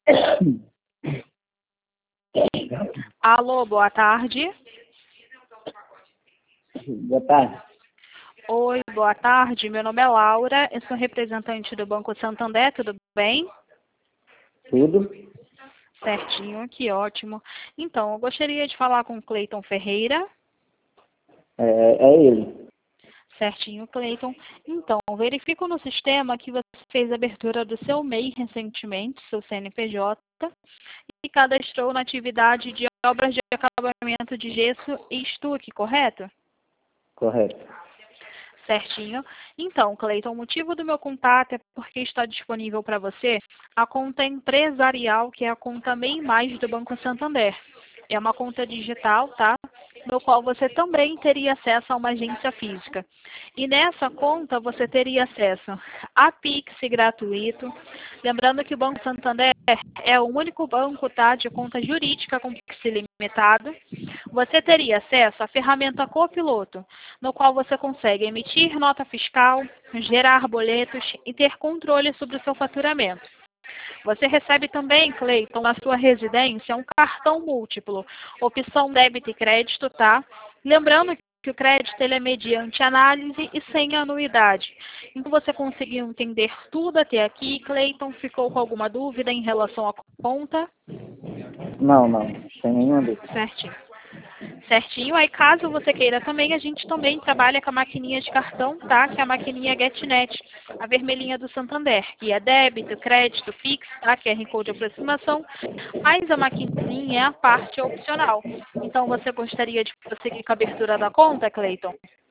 Alô, boa tarde. Boa tarde. Oi, boa tarde. Meu nome é Laura, eu sou representante do Banco Santander, tudo bem? Tudo? Certinho, que ótimo. Então, eu gostaria de falar com o Cleiton Ferreira. É ele. Certinho, Cleiton. Então, verifico no sistema que você fez a abertura do seu MEI recentemente, seu CNPJ, e cadastrou na atividade de obras de acabamento de gesso e estuque, correto? Correto. Certinho. Então, Cleiton, o motivo do meu contato é porque está disponível para você a conta empresarial, que é a conta MEI Mais do Banco Santander. É uma conta digital, tá? No qual você também teria acesso a uma agência física. E nessa conta você teria acesso a Pix gratuito. Lembrando que o Banco Santander é o único banco, tá, de conta jurídica com Pix ilimitado. Você teria acesso à ferramenta Copiloto, no qual você consegue emitir nota fiscal, gerar boletos e ter controle sobre o seu faturamento. Você recebe também, Cleiton, na sua residência, um cartão múltiplo, opção débito e crédito, tá? Lembrando que o crédito ele é mediante análise e sem anuidade. Então, você conseguiu entender tudo até aqui. Cleiton, ficou com alguma dúvida em relação à conta? Não, sem nenhuma dúvida. Certinho. Certinho. Aí, caso você queira também, a gente também trabalha com a maquininha de cartão, tá? Que é a maquininha GetNet, a vermelhinha do Santander, que é débito, crédito, Pix, tá? QR Code de aproximação. Mas a maquininha é a parte opcional. Então, você gostaria de prosseguir com a abertura da conta, Cleiton?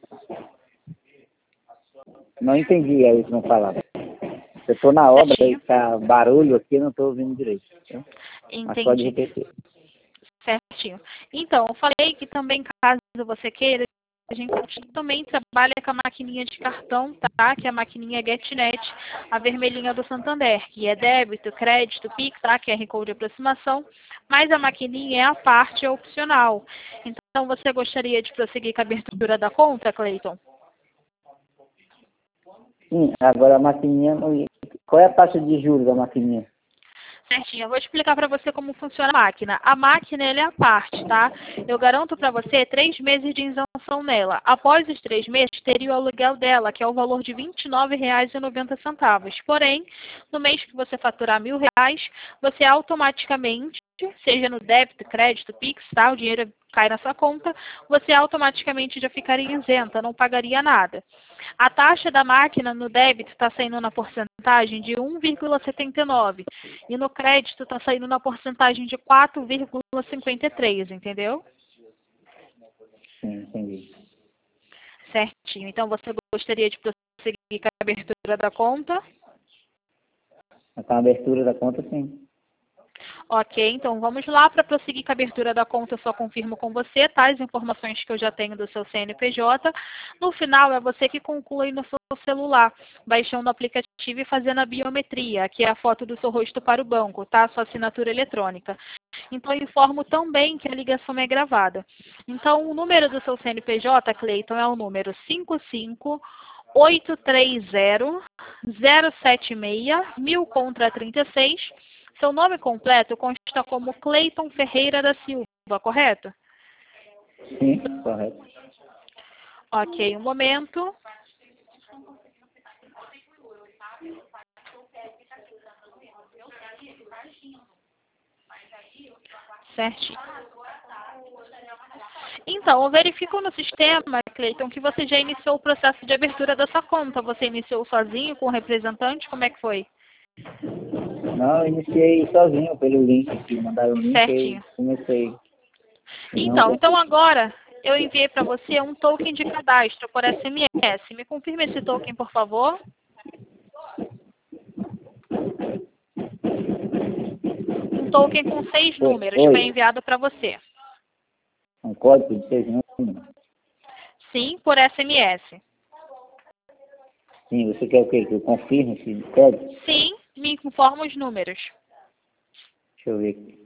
Não entendi a última palavra. Eu estou na obra e Certinho. está barulho aqui, não estou ouvindo direito. Tá? Mas pode Entendi. repetir. Certinho. Então, eu falei que também, caso você queira, a gente também trabalha com a maquininha de cartão, tá? Que é a maquininha GetNet, a vermelhinha do Santander, que é débito, crédito, Pix, tá? QR Code de aproximação, mas a maquininha é a parte opcional. Então, você gostaria de prosseguir com a abertura da conta, Cleiton? Sim, agora a maquininha. Qual é a taxa de juros da maquininha? Certinho, eu vou explicar para você como funciona a máquina. A máquina, ela é a parte, tá? Eu garanto para você 3 meses de isenção nela. Após os 3 meses, teria o aluguel dela, que é o valor de R$ 29,90. Porém, no mês que você faturar R$ 1.000, você automaticamente, seja no débito, crédito, Pix, tá? O dinheiro cai na sua conta, você automaticamente já ficaria isenta, não pagaria nada. A taxa da máquina no débito está saindo na porcentagem de 1,79 e no crédito está saindo na porcentagem de 4,53, entendeu? Sim, entendi. Certinho. Então, você gostaria de prosseguir com a abertura da conta? Com a abertura da conta, sim. Ok, então vamos lá para prosseguir com a abertura da conta. Eu só confirmo com você, tá? As informações que eu já tenho do seu CNPJ. No final, é você que conclui no seu celular, baixando o aplicativo e fazendo a biometria, que é a foto do seu rosto para o banco, tá? Sua assinatura eletrônica. Então, eu informo também que a ligação é gravada. Então, o número do seu CNPJ, Cleiton, é o número 55-830-076, 1000 contra 36. Seu nome completo consta como Cleiton Ferreira da Silva, correto? Sim, correto. Ok, um momento. Certinho. Então, eu verifico no sistema, Cleiton, que você já iniciou o processo de abertura da sua conta. Você iniciou sozinho, com o representante? Como é que foi? Não, eu iniciei sozinho pelo link aqui. Mandaram o link e Certinho. comecei. Então agora eu enviei para você um token de cadastro por SMS. Me confirme esse token, por favor. Um token com 6 números foi Oi, enviado para você. um código de 6 números. Sim, por SMS. Sim, você quer o quê? Que eu confirme esse código? Sim, me informa os números. Deixa eu ver aqui.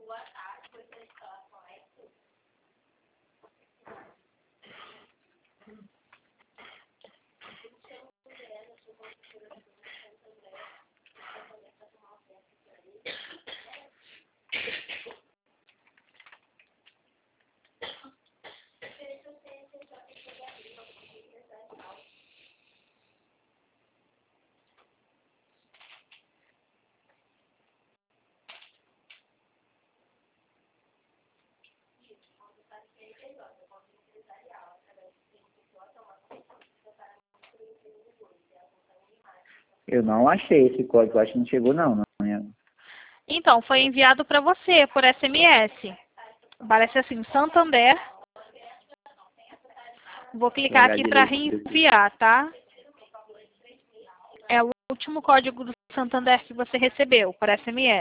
Eu não achei esse código, acho que não chegou não. Então, foi enviado para você por SMS. Parece assim, Santander. Vou clicar aqui para reenviar, tá? É o último código do Santander que você recebeu por SMS.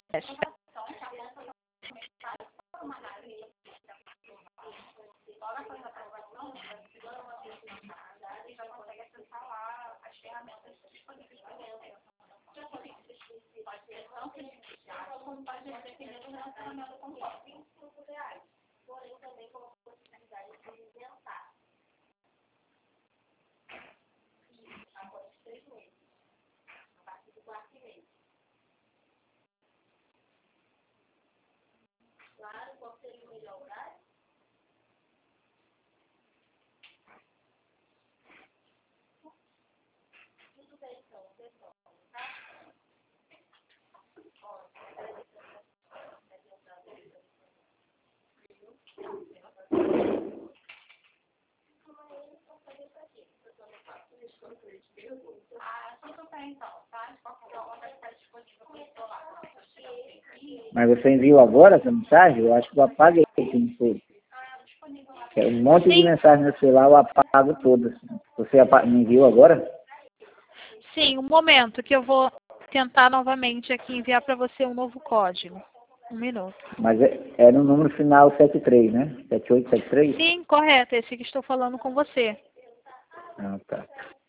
Mas você enviou agora essa mensagem? Eu acho que eu apaguei se não foi. É um monte de mensagem no celular, eu apago todas. Você me enviou agora? Sim, um momento que eu vou tentar novamente aqui enviar para você um novo código. Um minuto. Mas é no número final 73, né? 7873? Sim, correto. Esse que estou falando com você. Ah, tá.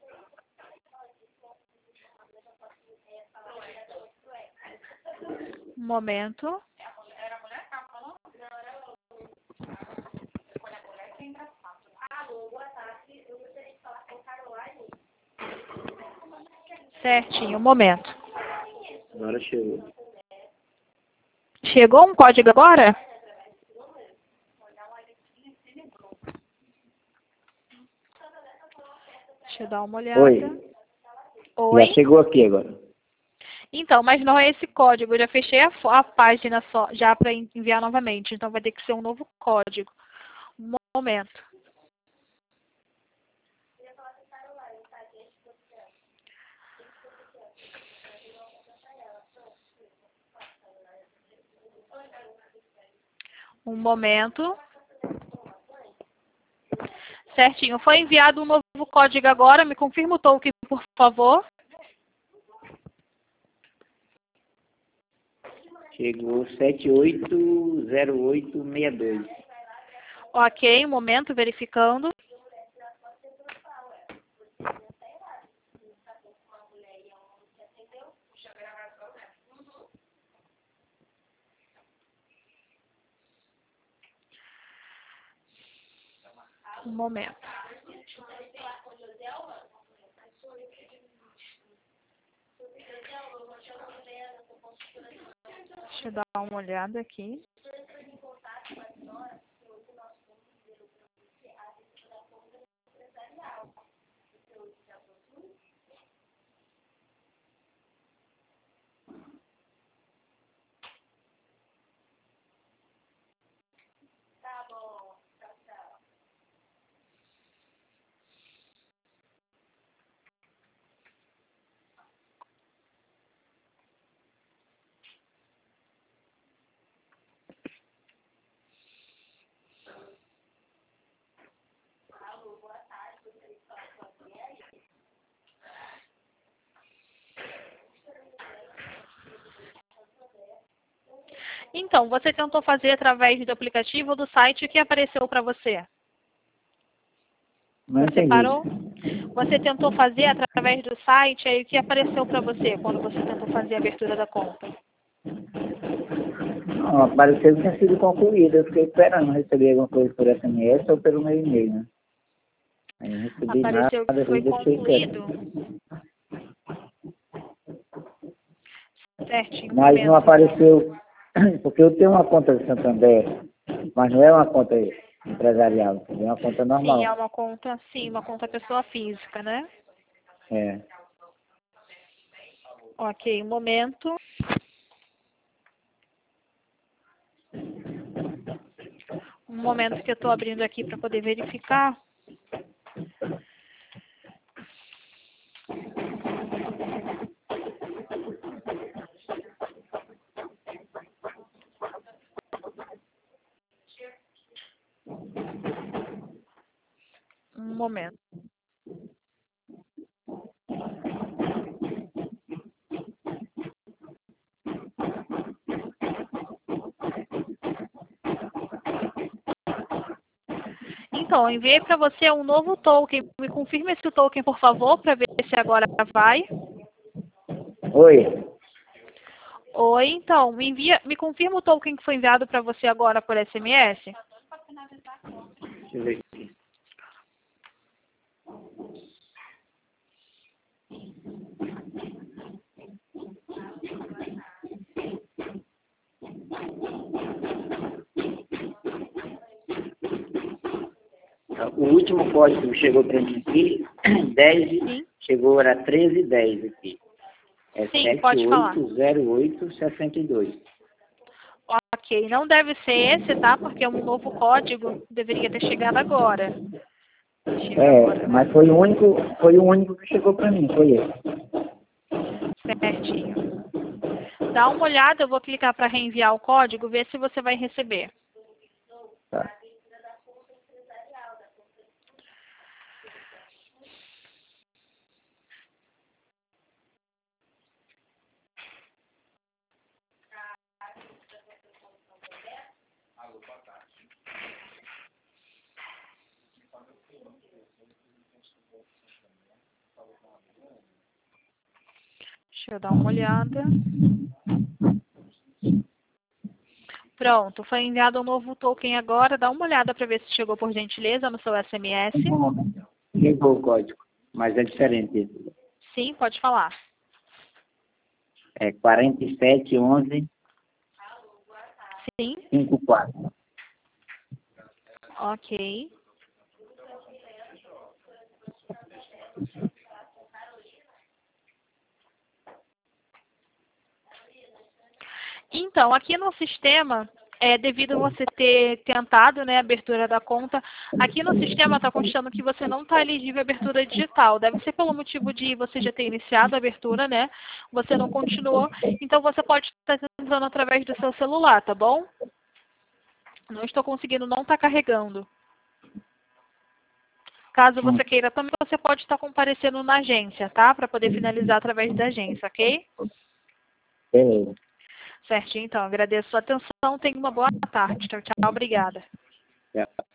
Um momento. Certinho, um momento. Agora chegou. Chegou um código agora? Deixa eu dar uma olhada. Oi. Oi? Já chegou aqui agora. Então, mas não é esse código. Eu já fechei a página só, já para enviar novamente. Então, vai ter que ser um novo código. Um momento. Um momento. Certinho. Foi enviado um novo código agora. Me confirma o token, por favor. Chegou 780862. Ok, um momento, verificando. Um momento. Deixa eu dar uma olhada aqui. Então, você tentou fazer através do aplicativo ou do site, o que apareceu para você? Não Você entendi. parou? Você tentou fazer através do site, aí o que apareceu para você quando você tentou fazer a abertura da conta? Não, apareceu que tinha sido concluído. Eu fiquei esperando receber alguma coisa por SMS ou pelo meu e-mail, né? Aí não recebi Apareceu nada, que foi eu deixei concluído. quieto. Certinho, um Mas não momento. apareceu, porque eu tenho uma conta de Santander, mas não é uma conta empresarial, é uma conta Sim, é normal. uma conta, sim, uma conta pessoa física, né? É. Ok, um momento. Um momento que eu estou abrindo aqui para poder verificar. Um momento. Então, eu enviei para você um novo token. Me confirme esse token, por favor, para ver se agora vai. Oi? Oi, então, me confirma o token que foi enviado para você agora por SMS. Deixa eu ver aqui. O último código que chegou para mim aqui, 10, Sim. chegou, era 1310 aqui. É Sim, pode falar. 780862. Ok, não deve ser esse, tá? Porque um novo código deveria ter chegado agora. Chega agora, né? Mas foi o único que chegou para mim, foi esse. Certinho. Dá uma olhada, eu vou clicar para reenviar o código, ver se você vai receber. Tá. Deixa eu dar uma olhada. Pronto, foi enviado um novo token agora. Dá uma olhada para ver se chegou por gentileza no seu SMS. Chegou o código, mas é diferente esse. Sim, pode falar. É 471154. Sim, ok. Então, aqui no sistema, devido a você ter tentado, né, a abertura da conta, aqui no sistema está constando que você não está elegível à abertura digital. Deve ser pelo motivo de você já ter iniciado a abertura, né? Você não continuou. Então, você pode estar entrando através do seu celular, tá bom? Não estou conseguindo, não está carregando. Caso você queira também, você pode estar comparecendo na agência, tá? Para poder finalizar através da agência, ok? Beleza. Certinho, então. Agradeço a sua atenção. Tenha uma boa tarde. Tchau, tchau. Obrigada. Tchau.